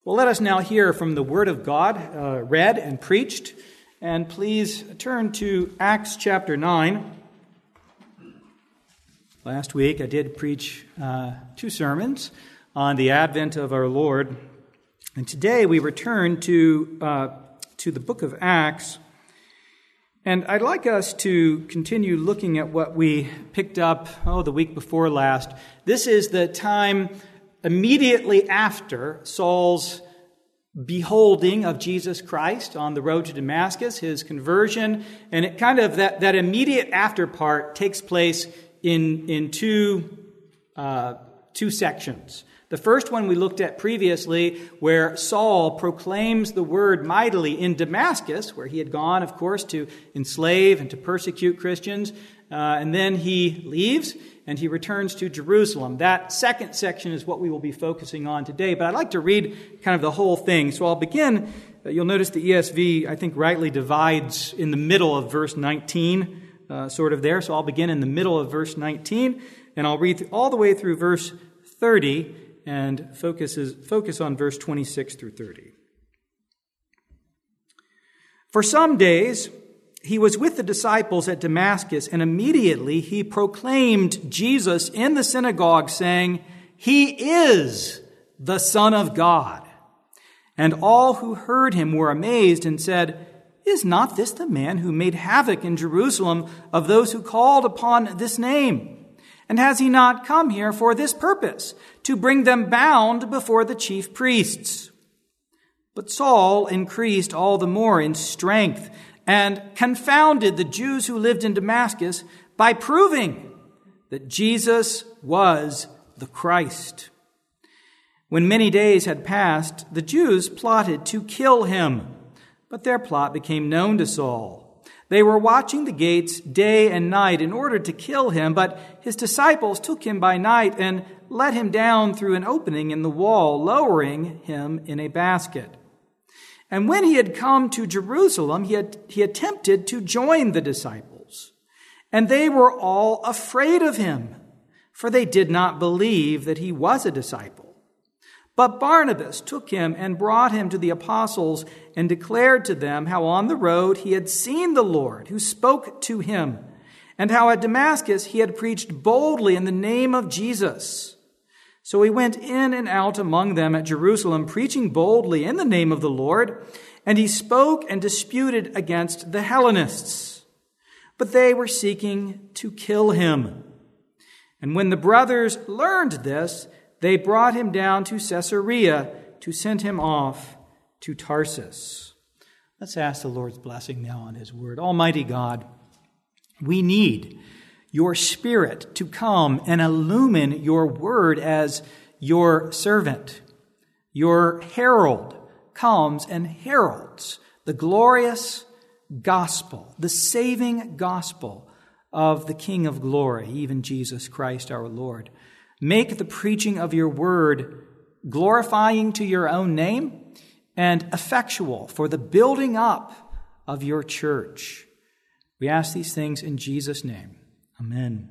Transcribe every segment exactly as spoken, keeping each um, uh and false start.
Well, let us now hear from the Word of God, uh, read and preached. And please turn to Acts chapter nine. Last week I did preach uh, two sermons on the advent of our Lord. And today we return to, uh, to the book of Acts. And I'd like us to continue looking at what we picked up, oh, the week before last. This is the time immediately after Saul's beholding of Jesus Christ on the road to Damascus, his conversion. And it kind of, that, that immediate after part takes place in, in two, uh, two sections. The first one we looked at previously, where Saul proclaims the word mightily in Damascus, where he had gone, of course, to enslave and to persecute Christians. Uh, and then he leaves and he returns to Jerusalem. That second section is what we will be focusing on today. But I'd like to read kind of the whole thing. So I'll begin. You'll notice the E S V, I think, rightly divides in the middle of verse nineteen, uh, sort of there. So I'll begin in the middle of verse nineteen, and I'll read all the way through verse thirty. And focuses, focus on verse twenty-six through thirty. For some days he was with the disciples at Damascus, and immediately he proclaimed Jesus in the synagogue, saying, "He is the Son of God." And all who heard him were amazed and said, "Is not this the man who made havoc in Jerusalem of those who called upon this name? And has he not come here for this purpose, to bring them bound before the chief priests?" But Saul increased all the more in strength and confounded the Jews who lived in Damascus by proving that Jesus was the Christ. When many days had passed, the Jews plotted to kill him, but their plot became known to Saul. They were watching the gates day and night in order to kill him, but his disciples took him by night and let him down through an opening in the wall, lowering him in a basket. And when he had come to Jerusalem, he had, he attempted to join the disciples. And they were all afraid of him, for they did not believe that he was a disciple. But Barnabas took him and brought him to the apostles and declared to them how on the road he had seen the Lord who spoke to him, and how at Damascus he had preached boldly in the name of Jesus. So he went in and out among them at Jerusalem, preaching boldly in the name of the Lord, and he spoke and disputed against the Hellenists. But they were seeking to kill him. And when the brothers learned this, they brought him down to Caesarea to send him off to Tarsus. Let's ask the Lord's blessing now on his word. Almighty God, we need your Spirit to come and illumine your word as your servant. Your herald comes and heralds the glorious gospel, the saving gospel of the King of glory, even Jesus Christ our Lord. Make the preaching of your word glorifying to your own name and effectual for the building up of your church. We ask these things in Jesus' name. Amen.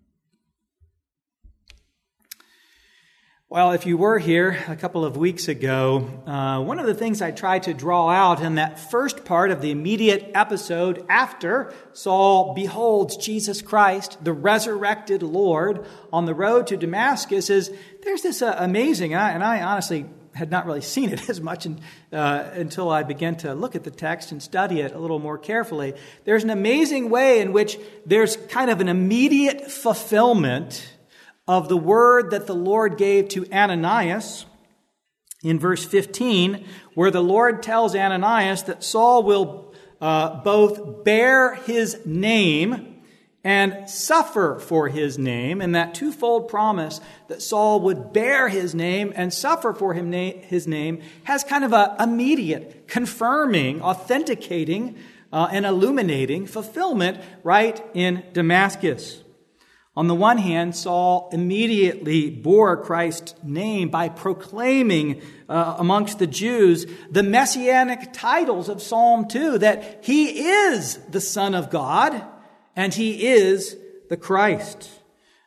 Well, if you were here a couple of weeks ago, uh, one of the things I tried to draw out in that first part of the immediate episode after Saul beholds Jesus Christ, the resurrected Lord, on the road to Damascus is there's this uh, amazing, and I, and I honestly had not really seen it as much in, uh, until I began to look at the text and study it a little more carefully. There's an amazing way in which there's kind of an immediate fulfillment of the word that the Lord gave to Ananias in verse fifteen, where the Lord tells Ananias that Saul will uh, both bear his name and suffer for his name. And that twofold promise that Saul would bear his name and suffer for him na- his name has kind of a immediate, confirming, authenticating, uh, and illuminating fulfillment right in Damascus. On the one hand, Saul immediately bore Christ's name by proclaiming uh, amongst the Jews the messianic titles of Psalm two, that he is the Son of God and he is the Christ.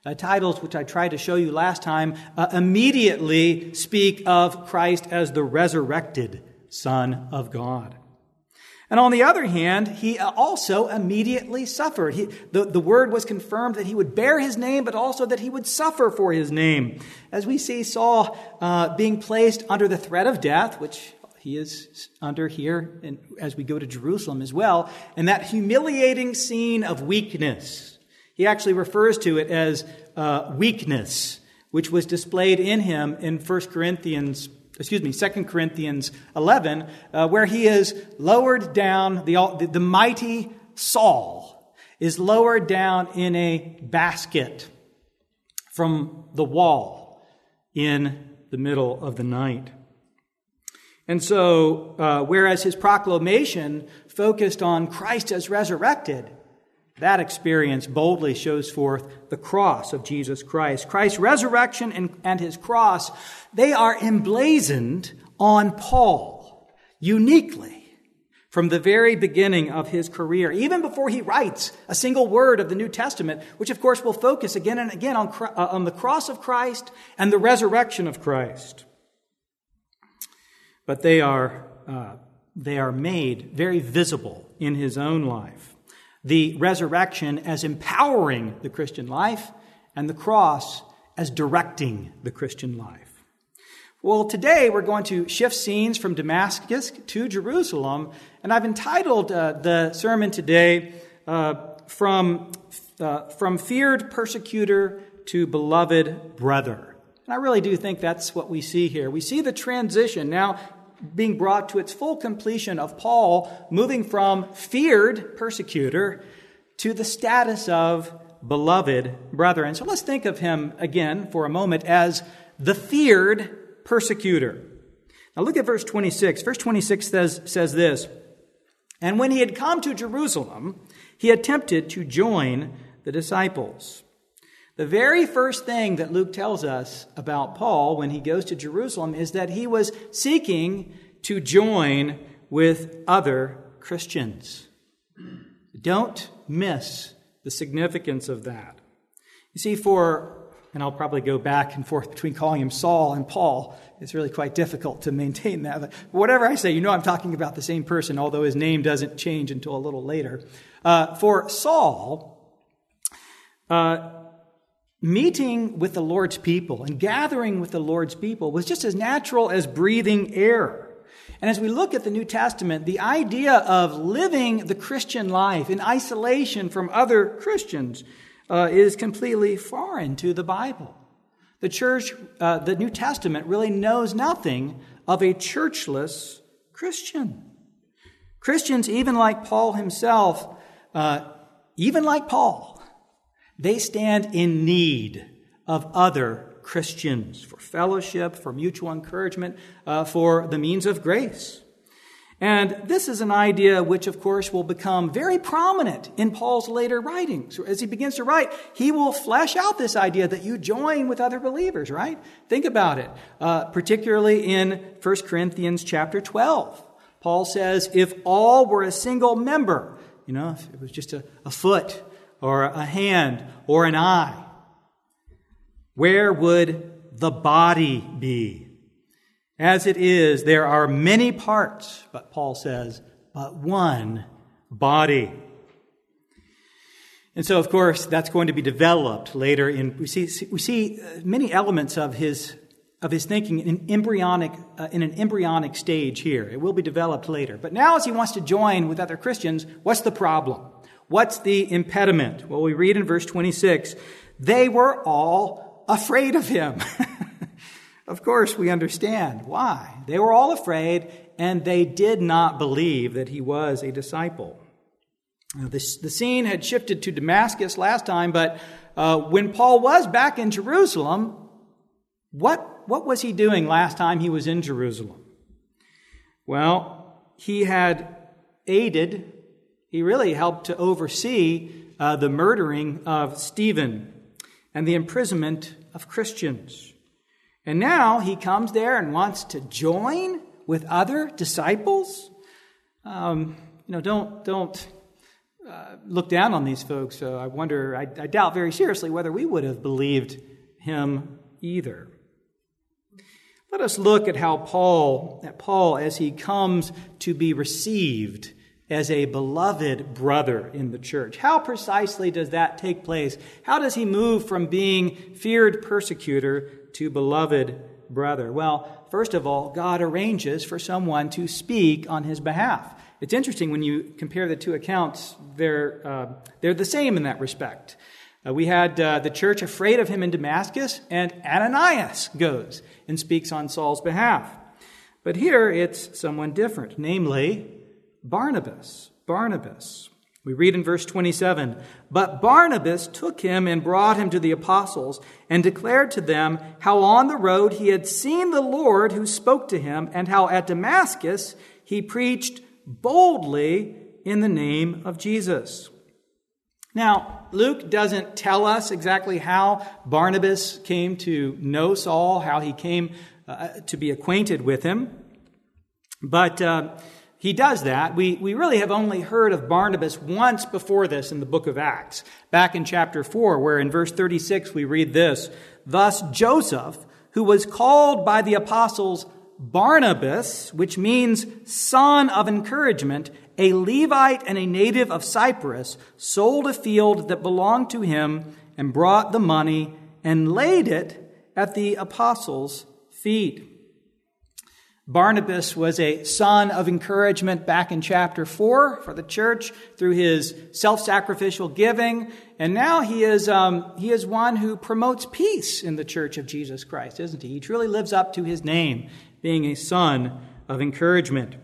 Uh, titles which I tried to show you last time uh, immediately speak of Christ as the resurrected Son of God. And on the other hand, he also immediately suffered. He, the, the word was confirmed that he would bear his name, but also that he would suffer for his name. As we see Saul uh, being placed under the threat of death, which he is under here and as we go to Jerusalem as well, and that humiliating scene of weakness. He actually refers to it as uh, weakness, which was displayed in him in First Corinthians Excuse me, Second Corinthians eleven, uh, where he is lowered down, the, the, the mighty Saul is lowered down in a basket from the wall in the middle of the night. And so, uh, whereas his proclamation focused on Christ as resurrected, that experience boldly shows forth the cross of Jesus Christ. Christ's resurrection and, and his cross, they are emblazoned on Paul uniquely from the very beginning of his career, even before he writes a single word of the New Testament, which of course will focus again and again on, uh, on the cross of Christ and the resurrection of Christ. But they are, uh, they are made very visible in his own life. The resurrection as empowering the Christian life, and the cross as directing the Christian life. Well, today we're going to shift scenes from Damascus to Jerusalem, and I've entitled uh, the sermon today, uh, from, uh, From Feared Persecutor to Beloved Brother. And I really do think that's what we see here. We see the transition now being brought to its full completion of Paul moving from feared persecutor to the status of beloved brother. And so let's think of him again for a moment as the feared persecutor. Now look at verse twenty-six. Verse twenty-six says, says this, "And when he had come to Jerusalem, he attempted to join the disciples." The very first thing that Luke tells us about Paul when he goes to Jerusalem is that he was seeking to join with other Christians. Don't miss the significance of that. You see, for, and I'll probably go back and forth between calling him Saul and Paul. It's really quite difficult to maintain that. But whatever I say, you know I'm talking about the same person, although his name doesn't change until a little later. Uh, for Saul, uh, meeting with the Lord's people and gathering with the Lord's people was just as natural as breathing air. And as we look at the New Testament, the idea of living the Christian life in isolation from other Christians uh, is completely foreign to the Bible. The church, uh, the New Testament really knows nothing of a churchless Christian. Christians, even like Paul himself, uh, even like Paul, they stand in need of other Christians for fellowship, for mutual encouragement, uh, for the means of grace. And this is an idea which, of course, will become very prominent in Paul's later writings. As he begins to write, he will flesh out this idea that you join with other believers, right? Think about it, uh, particularly in First Corinthians chapter twelve. Paul says, if all were a single member, you know, if it was just a, a foot, or a hand, or an eye, where would the body be? As it is, there are many parts, but Paul says, but one body. And so, of course, that's going to be developed later in, we see, we see many elements of his, of his thinking in embryonic, uh, in an embryonic stage here. It will be developed later. But now as he wants to join with other Christians, what's the problem? What's the impediment? Well, we read in verse twenty-six, they were all afraid of him. Of course, we understand why. They were all afraid, and they did not believe that he was a disciple. Now, this, the scene had shifted to Damascus last time, but uh, when Paul was back in Jerusalem, what, what was he doing last time he was in Jerusalem? Well, he had aided He really helped to oversee uh, the murdering of Stephen and the imprisonment of Christians. And now he comes there and wants to join with other disciples. Um, you know, don't don't uh, look down on these folks. So I wonder, I, I doubt very seriously whether we would have believed him either. Let us look at how Paul, at Paul, as he comes to be received as a beloved brother in the church. How precisely does that take place? How does he move from being feared persecutor to beloved brother? Well, first of all, God arranges for someone to speak on his behalf. It's interesting when you compare the two accounts, they're, uh, they're the same in that respect. Uh, we had uh, the church afraid of him in Damascus, and Ananias goes and speaks on Saul's behalf. But here it's someone different, namely Barnabas. Barnabas. We read in verse twenty-seven, "But Barnabas took him and brought him to the apostles and declared to them how on the road he had seen the Lord who spoke to him, and how at Damascus he preached boldly in the name of Jesus." Now, Luke doesn't tell us exactly how Barnabas came to know Saul, how he came uh, to be acquainted with him. But uh, he does that. We, we really have only heard of Barnabas once before this in the book of Acts, back in chapter four, where in verse thirty-six we read this, "Thus Joseph, who was called by the apostles Barnabas, which means son of encouragement, a Levite and a native of Cyprus, sold a field that belonged to him and brought the money and laid it at the apostles' feet." Barnabas was a son of encouragement back in chapter four for the church through his self-sacrificial giving. And now he is um, he is one who promotes peace in the church of Jesus Christ, isn't he? He truly lives up to his name, being a son of encouragement.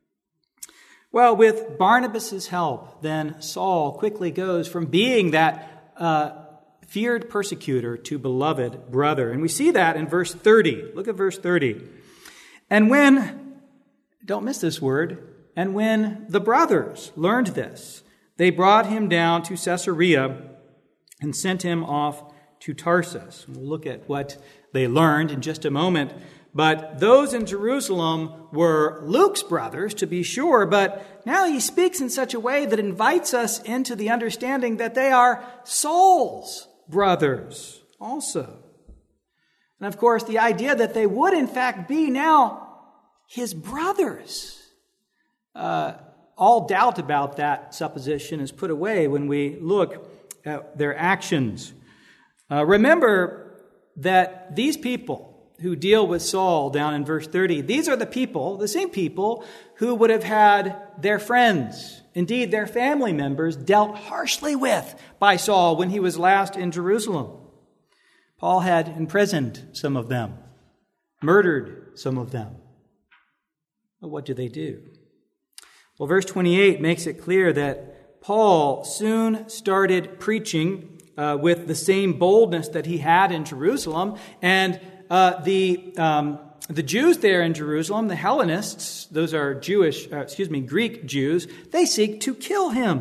Well, with Barnabas' help, then Saul quickly goes from being that uh, feared persecutor to beloved brother. And we see that in verse thirty. Look at verse thirty. "And when," don't miss this word, "and when the brothers learned this, they brought him down to Caesarea and sent him off to Tarsus." We'll look at what they learned in just a moment. But those in Jerusalem were Luke's brothers, to be sure, but now he speaks in such a way that invites us into the understanding that they are Saul's brothers also. And of course, the idea that they would in fact be now his brothers. Uh, all doubt about that supposition is put away when we look at their actions. Uh, remember that these people who deal with Saul down in verse thirty, these are the people, the same people, who would have had their friends, indeed their family members, dealt harshly with by Saul when he was last in Jerusalem. Paul had imprisoned some of them, murdered some of them. But what do they do? Well, verse twenty-eight makes it clear that Paul soon started preaching uh, with the same boldness that he had in Jerusalem, and Uh, the um, the Jews there in Jerusalem, the Hellenists, those are Jewish, uh, excuse me, Greek Jews, they seek to kill him.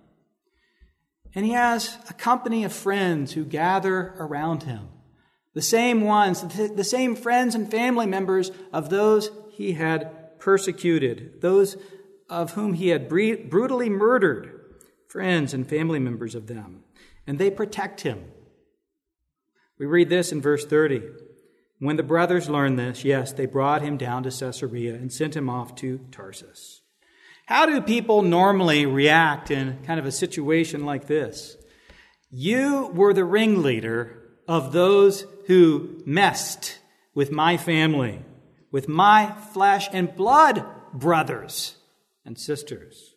And he has a company of friends who gather around him. The same ones, the same friends and family members of those he had persecuted, those of whom he had brutally murdered, friends and family members of them. And they protect him. We read this in verse thirty. "When the brothers learned this, yes, they brought him down to Caesarea and sent him off to Tarsus." How do people normally react in kind of a situation like this? You were the ringleader of those who messed with my family, with my flesh and blood brothers and sisters.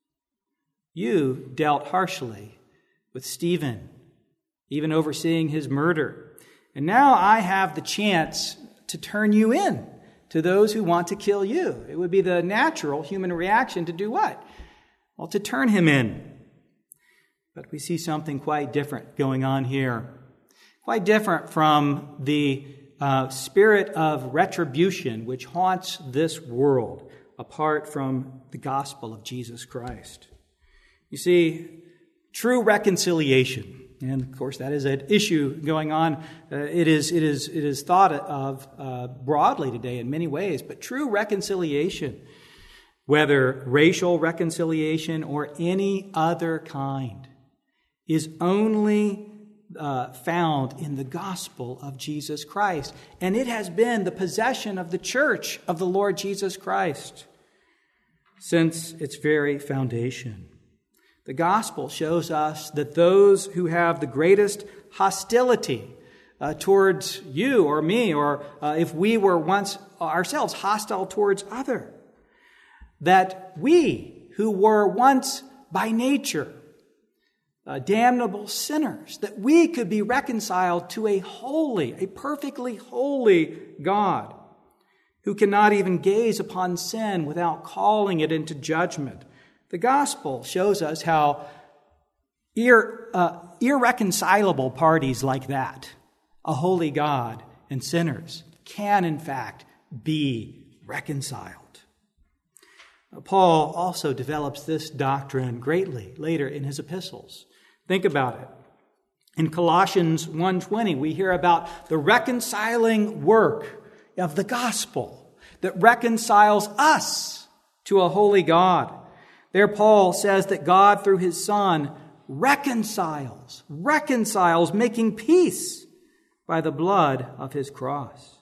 You dealt harshly with Stephen, even overseeing his murder. And now I have the chance to turn you in to those who want to kill you. It would be the natural human reaction to do what? Well, to turn him in. But we see something quite different going on here. Quite different from the uh, spirit of retribution which haunts this world apart from the gospel of Jesus Christ. You see, true reconciliation, and of course, that is an issue going on. Uh, it is, it is, it is thought of uh, broadly today in many ways. But true reconciliation whether racial reconciliation or any other kind, is only uh, found in the gospel of Jesus Christ. And it has been the possession of the church of the Lord Jesus Christ since its very foundation. The gospel shows us that those who have the greatest hostility uh, towards you or me, or uh, if we were once ourselves hostile towards other, that we who were once by nature uh, damnable sinners, that we could be reconciled to a holy, a perfectly holy God who cannot even gaze upon sin without calling it into judgment. The gospel shows us how ir, uh, irreconcilable parties like that, a holy God and sinners, can in fact be reconciled. Paul also develops this doctrine greatly later in his epistles. Think about it. In Colossians one twenty, we hear about the reconciling work of the gospel that reconciles us to a holy God. There Paul says that God, through his Son, reconciles, reconciles, making peace by the blood of his cross.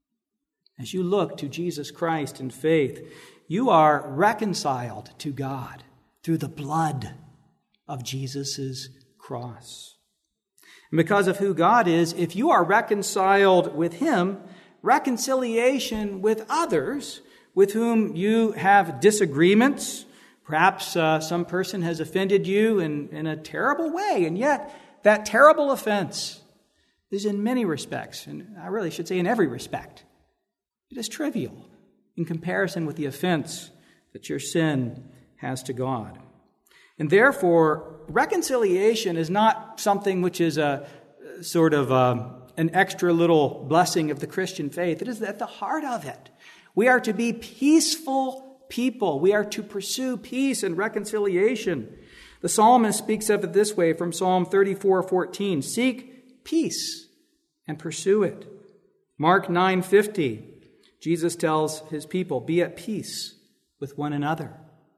As you look to Jesus Christ in faith, you are reconciled to God through the blood of Jesus' cross. And because of who God is, if you are reconciled with him, reconciliation with others with whom you have disagreements, perhaps uh, some person has offended you in, in a terrible way, and yet that terrible offense is in many respects, and I really should say in every respect, it is trivial in comparison with the offense that your sin has to God. And therefore, reconciliation is not something which is a sort of a, an extra little blessing of the Christian faith. It is at the heart of it. We are to be peaceful people. We are to pursue peace and reconciliation. The psalmist speaks of it this way from Psalm thirty-four fourteen. Seek peace and pursue it. Mark nine fifty. Jesus tells his people, be at peace with one another.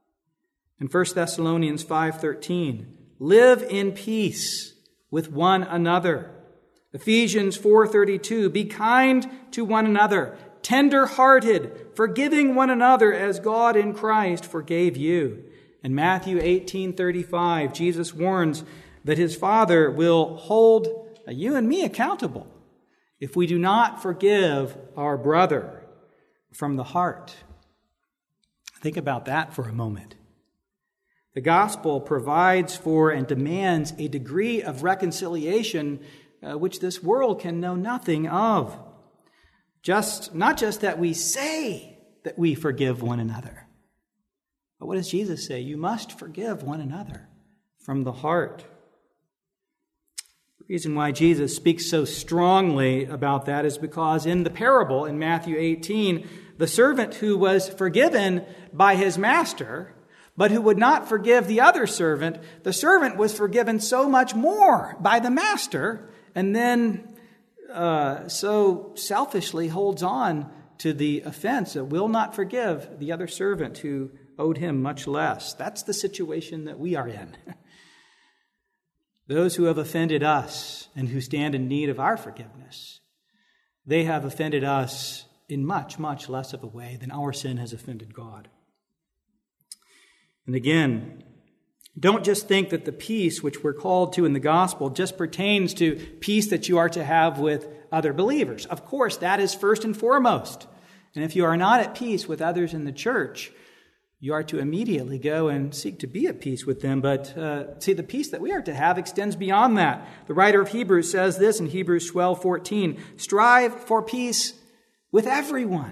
In First Thessalonians five thirteen, live in peace with one another. Ephesians four thirty-two, be kind to one another, tender-hearted, forgiving one another as God in Christ forgave you. In Matthew eighteen thirty-five, Jesus warns that his Father will hold you and me accountable if we do not forgive our brother from the heart. Think about that for a moment. The gospel provides for and demands a degree of reconciliation uh, which this world can know nothing of. Just not just that we say that we forgive one another, but what does Jesus say? You must forgive one another from the heart. The reason why Jesus speaks so strongly about that is because in the parable in Matthew eighteen, the servant who was forgiven by his master, but who would not forgive the other servant, the servant was forgiven so much more by the master, and then uh, so selfishly holds on to the offense that will not forgive the other servant who owed him much less. That's the situation that we are in. Those who have offended us and who stand in need of our forgiveness, they have offended us in much, much less of a way than our sin has offended God. And again, don't just think that the peace which we're called to in the gospel just pertains to peace that you are to have with other believers. Of course, that is first and foremost. And if you are not at peace with others in the church, you are to immediately go and seek to be at peace with them. But uh, see, the peace that we are to have extends beyond that. The writer of Hebrews says this in Hebrews twelve fourteen, strive for peace with everyone.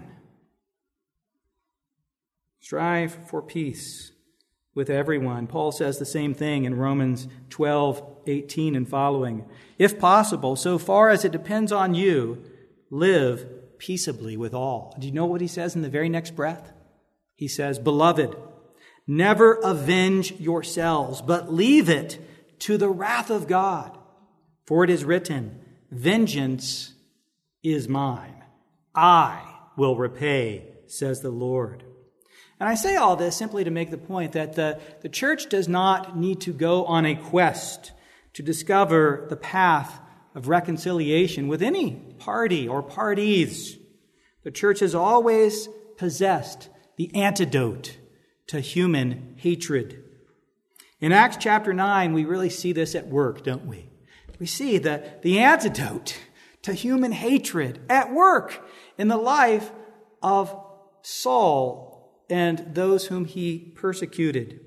Strive for peace with everyone. Paul says the same thing in Romans twelve eighteen and following. If possible, so far as it depends on you, live peaceably with all. Do you know what he says in the very next breath? He says, beloved, never avenge yourselves, but leave it to the wrath of God. For it is written, vengeance is mine. I will repay, says the Lord. And I say all this simply to make the point that the, the church does not need to go on a quest to discover the path of reconciliation with any party or parties. The church has always possessed the antidote to human hatred. In Acts chapter nine, we really see this at work, don't we? We see the, the antidote to human hatred at work in the life of Saul and those whom he persecuted.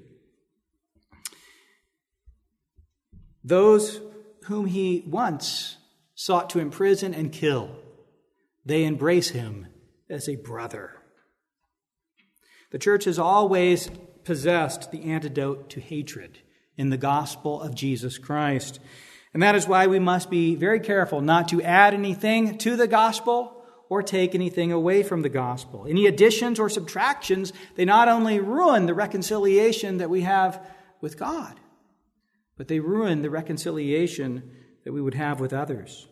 Those whom he once sought to imprison and kill, they embrace him as a brother. The church has always possessed the antidote to hatred in the gospel of Jesus Christ. And that is why we must be very careful not to add anything to the gospel or take anything away from the gospel. Any additions or subtractions, they not only ruin the reconciliation that we have with God, but they ruin the reconciliation that we would have with others.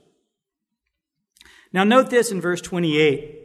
Now note this in verse twenty-eight.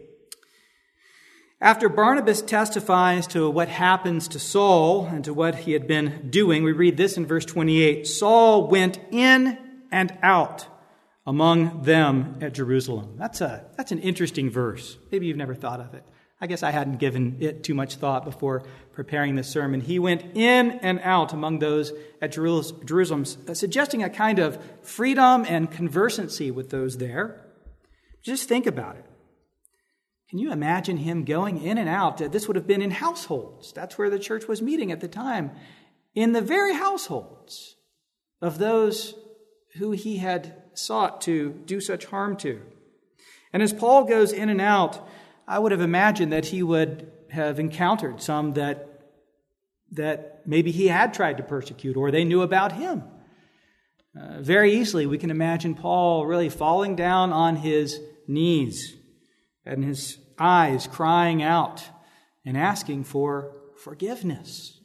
After Barnabas testifies to what happens to Saul and to what he had been doing, we read this in verse twenty-eight. Saul went in and out among them at Jerusalem. That's a that's an interesting verse. Maybe you've never thought of it. I guess I hadn't given it too much thought before preparing this sermon. He went in and out among those at Jerusalem, suggesting a kind of freedom and conversancy with those there. Just think about it. Can you imagine him going in and out? This would have been in households. That's where the church was meeting at the time. In the very households of those who he had sought to do such harm to. And as Paul goes in and out, I would have imagined that he would have encountered some that, that maybe he had tried to persecute or they knew about him. Uh, very easily, we can imagine Paul really falling down on his knees and his eyes crying out and asking for forgiveness.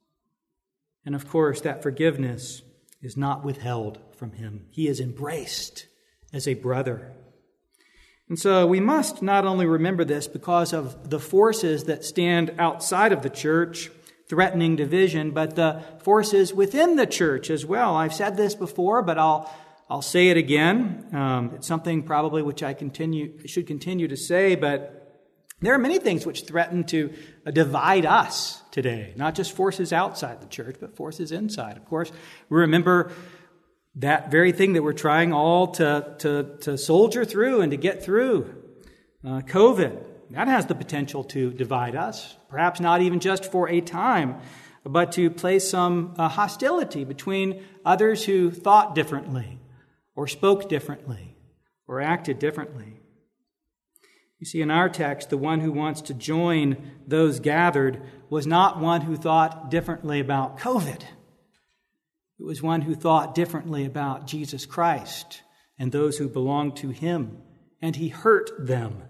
And of course, that forgiveness is not withheld from him. He is embraced as a brother. And so we must not only remember this because of the forces that stand outside of the church, threatening division, but the forces within the church as well. I've said this before, but I'll I'll say it again. Um, it's something probably which I continue should continue to say, but there are many things which threaten to divide us today, not just forces outside the church, but forces inside. Of course, we remember that very thing that we're trying all to, to, to soldier through and to get through, uh, COVID. That has the potential to divide us, perhaps not even just for a time, but to place some uh, hostility between others who thought differently or spoke differently or acted differently. You see, in our text, the one who wants to join those gathered was not one who thought differently about COVID. It was one who thought differently about Jesus Christ and those who belonged to him, and he hurt them.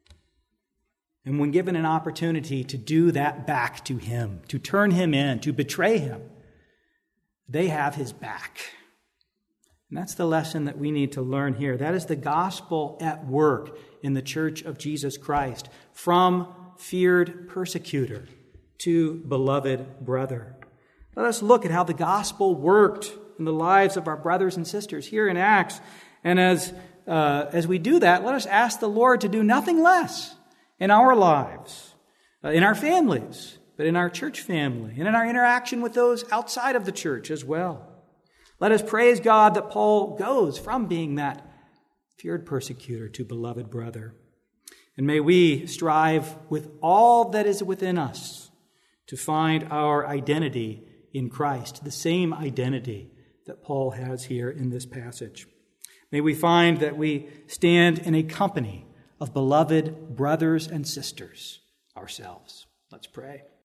And when given an opportunity to do that back to him, to turn him in, to betray him, they have his back. And that's the lesson that we need to learn here. That is the gospel at work in the church of Jesus Christ, from feared persecutor to beloved brother. Let us look at how the gospel worked in the lives of our brothers and sisters here in Acts. And as, uh, as we do that, let us ask the Lord to do nothing less in our lives, uh, in our families, but in our church family, and in our interaction with those outside of the church as well. Let us praise God that Paul goes from being that feared persecutor to beloved brother. And may we strive with all that is within us to find our identity in Christ, the same identity that Paul has here in this passage. May we find that we stand in a company of beloved brothers and sisters ourselves. Let's pray.